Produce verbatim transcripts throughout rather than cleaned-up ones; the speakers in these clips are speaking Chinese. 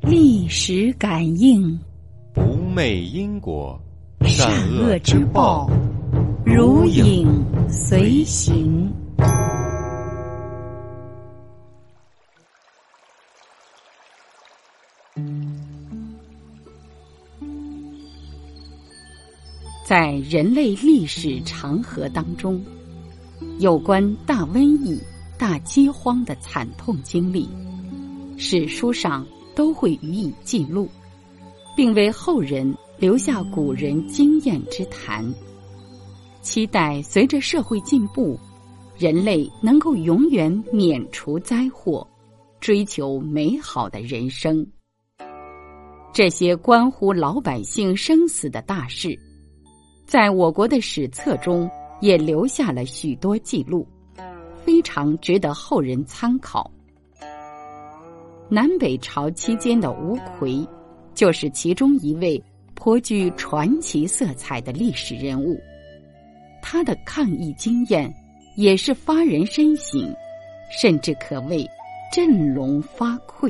历史感应， 不昧因果， 善恶之报，如影随形。在人类历史长河当中，有关大瘟疫、大饥荒的惨痛经历，史书上都会予以记录，并为后人留下古人经验之谈。期待随着社会进步，人类能够永远免除灾祸，追求美好的人生。这些关乎老百姓生死的大事，在我国的史册中也留下了许多记录，非常值得后人参考。南北朝期间的吴奎就是其中一位颇具传奇色彩的历史人物，他的抗疫经验也是发人深省，甚至可谓振聋发聩。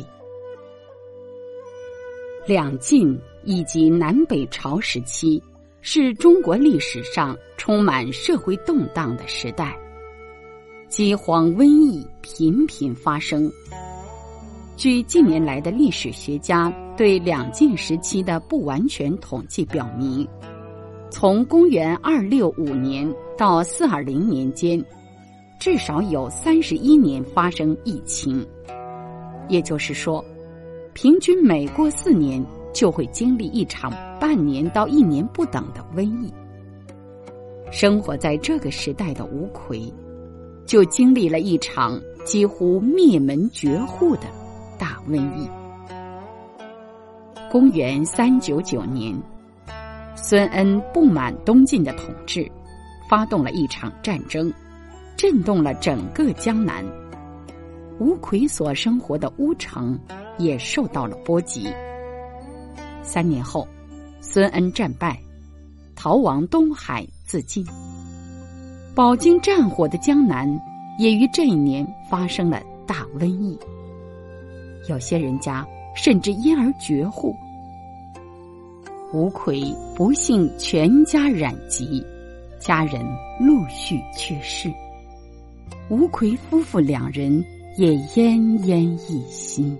两晋以及南北朝时期是中国历史上充满社会动荡的时代，饥荒瘟疫频频发生。据近年来的历史学家对两晋时期的不完全统计表明，从公元二六五年到四二零年间，至少有三十一年发生疫情，也就是说，平均每过四年就会经历一场半年到一年不等的瘟疫。生活在这个时代的吴奎，就经历了一场几乎灭门绝户的大瘟疫。公元三九九年，孙恩不满东晋的统治，发动了一场战争，震动了整个江南。吴奎所生活的乌城也受到了波及。三年后，孙恩战败，逃往东海自尽。饱经战火的江南也于这一年发生了大瘟疫，有些人家甚至因而绝户。吴奎不幸全家染疾，家人陆续去世，吴奎夫妇两人也奄奄一息。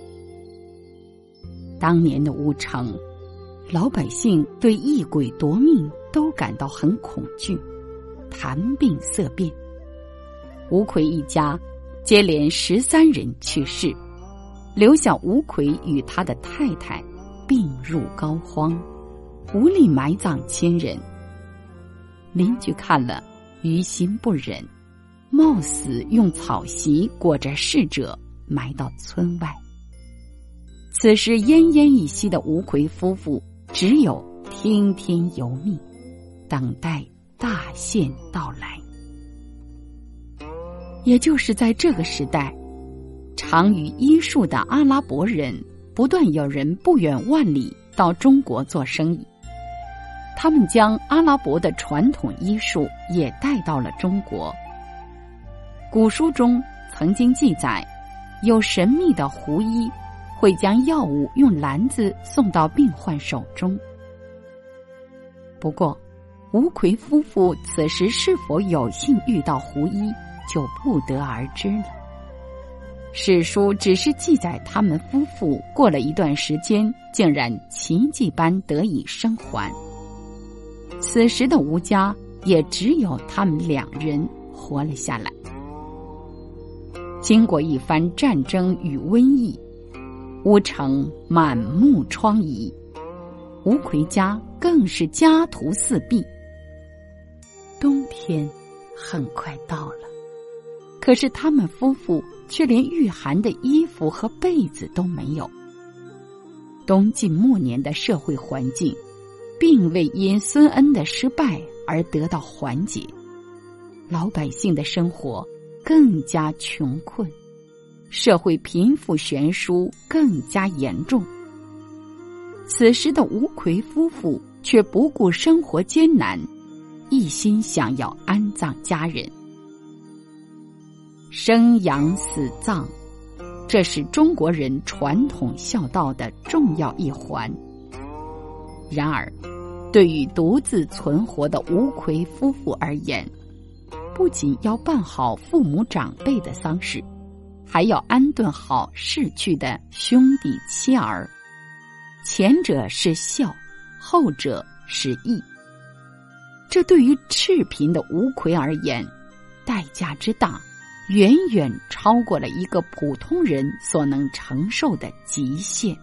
当年的乌城，老百姓对异鬼夺命都感到很恐惧，谈病色变。吴奎一家接连十三人去世，留下吴奎与他的太太病入膏肓，无力埋葬亲人。邻居看了于心不忍，冒死用草席裹着逝者埋到村外。此时奄奄一息的吴奎夫妇只有听天由命，等待大限到来。也就是在这个时代，长于医术的阿拉伯人不断有人不远万里到中国做生意，他们将阿拉伯的传统医术也带到了中国。古书中曾经记载，有神秘的狐医会将药物用篮子送到病患手中。不过，吴奎夫妇此时是否有幸遇到狐医，就不得而知了。史书只是记载他们夫妇过了一段时间，竟然奇迹般得以生还。此时的吴家也只有他们两人活了下来。经过一番战争与瘟疫，乌城满目疮痍，吴奎家更是家徒四壁。冬天很快到了，可是他们夫妇却连御寒的衣服和被子都没有。东晋末年的社会环境并未因孙恩的失败而得到缓解，老百姓的生活更加穷困，社会贫富悬殊更加严重。此时的吴奎夫妇却不顾生活艰难，一心想要安葬家人。生养死葬， 这是中国人传统孝道的重要一环。然而，对于独自存活的吴奎夫妇而言，不仅要办好父母长辈的丧事，还要安顿好逝去的兄弟妻儿。前者是孝，后者是义。这对于赤贫的吴奎而言，代价之大，远远超过了一个普通人所能承受的极限。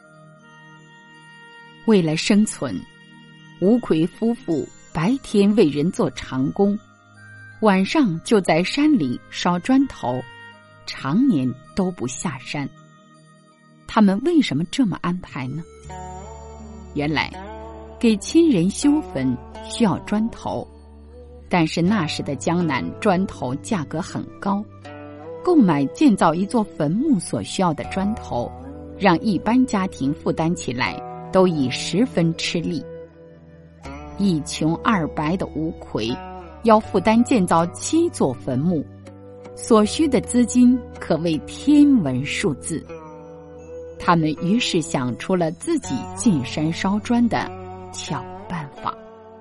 为了生存，吴奎夫妇白天为人做长工，晚上就在山里烧砖头，常年都不下山。他们为什么这么安排呢？原来，给亲人修坟需要砖头，但是那时的江南砖头价格很高，购买建造一座坟墓所需要的砖头，让一般家庭负担起来都已十分吃力。一穷二白的吴奎要负担建造七座坟墓，所需的资金可谓天文数字。他们于是想出了自己进山烧砖的巧办法。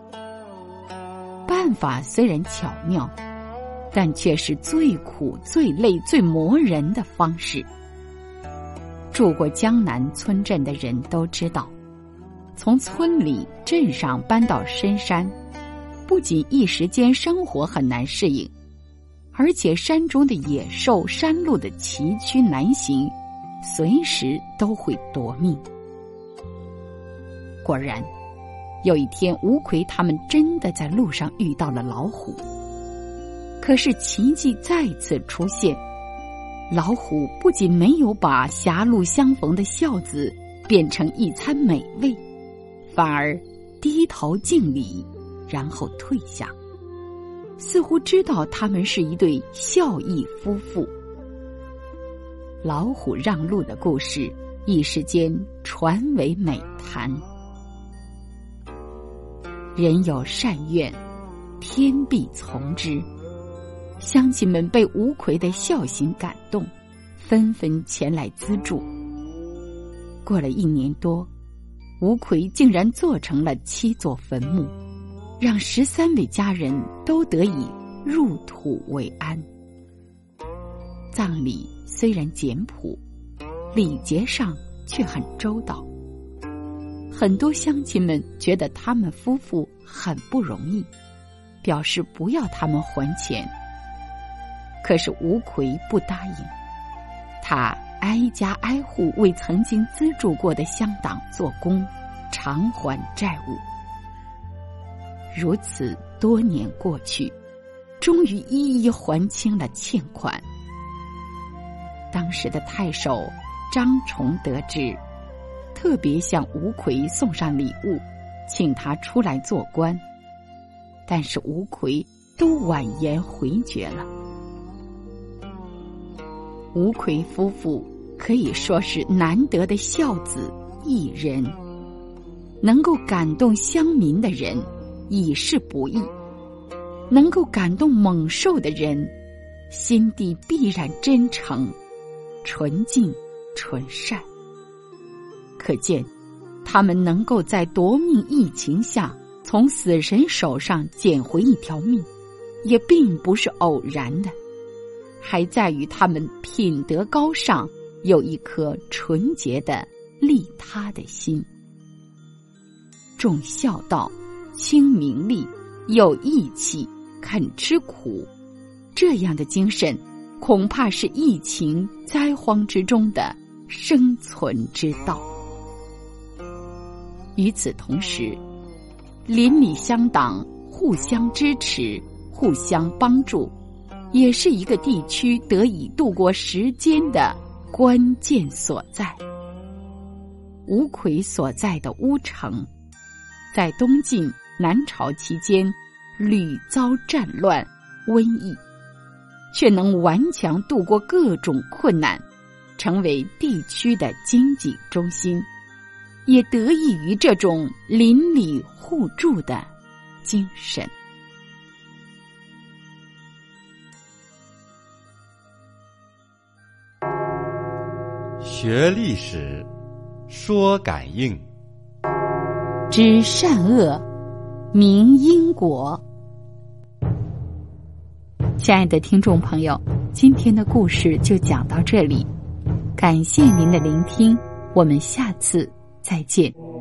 办法虽然巧妙，但却是最苦、最累、最磨人的方式。住过江南村镇的人都知道，从村里、镇上搬到深山，不仅一时间生活很难适应，而且山中的野兽、山路的崎岖难行，随时都会夺命。果然，有一天吴奎他们真的在路上遇到了老虎。可是奇迹再次出现，老虎不仅没有把狭路相逢的孝子变成一餐美味，反而低头敬礼，然后退下，似乎知道他们是一对孝义夫妇。老虎让路的故事一时间传为美谈。人有善愿，天必从之。乡亲们被吴奎的孝行感动，纷纷前来资助。过了一年多，吴奎竟然做成了七座坟墓，让十三位家人都得以入土为安。葬礼虽然简朴，礼节上却很周到。很多乡亲们觉得他们夫妇很不容易，表示不要他们还钱。可是吴奎不答应，他挨家挨户为曾经资助过的乡党做工，偿还债务。如此多年过去，终于一一还清了欠款。当时的太守张崇得知，特别向吴奎送上礼物，请他出来做官，但是吴奎都婉言回绝了。吴奎夫妇可以说是难得的孝子义人，能够感动乡民的人已是不易，能够感动猛兽的人心地必然真诚、纯净、纯善。可见他们能够在夺命疫情下从死神手上捡回一条命，也并不是偶然的，还在于他们品德高尚，有一颗纯洁的利他的心。重孝道，轻名利，有义气，肯吃苦，这样的精神恐怕是疫情灾荒之中的生存之道。与此同时，邻里乡党互相支持，互相帮助，也是一个地区得以度过时间的关键所在。吴奎所在的乌城，在东晋、南朝期间屡遭战乱、瘟疫，却能顽强度过各种困难，成为地区的经济中心，也得益于这种邻里互助的精神。 学历史，说感应， 知善恶，明因果。亲爱的听众朋友，今天的故事就讲到这里，感谢您的聆听，我们下次再见。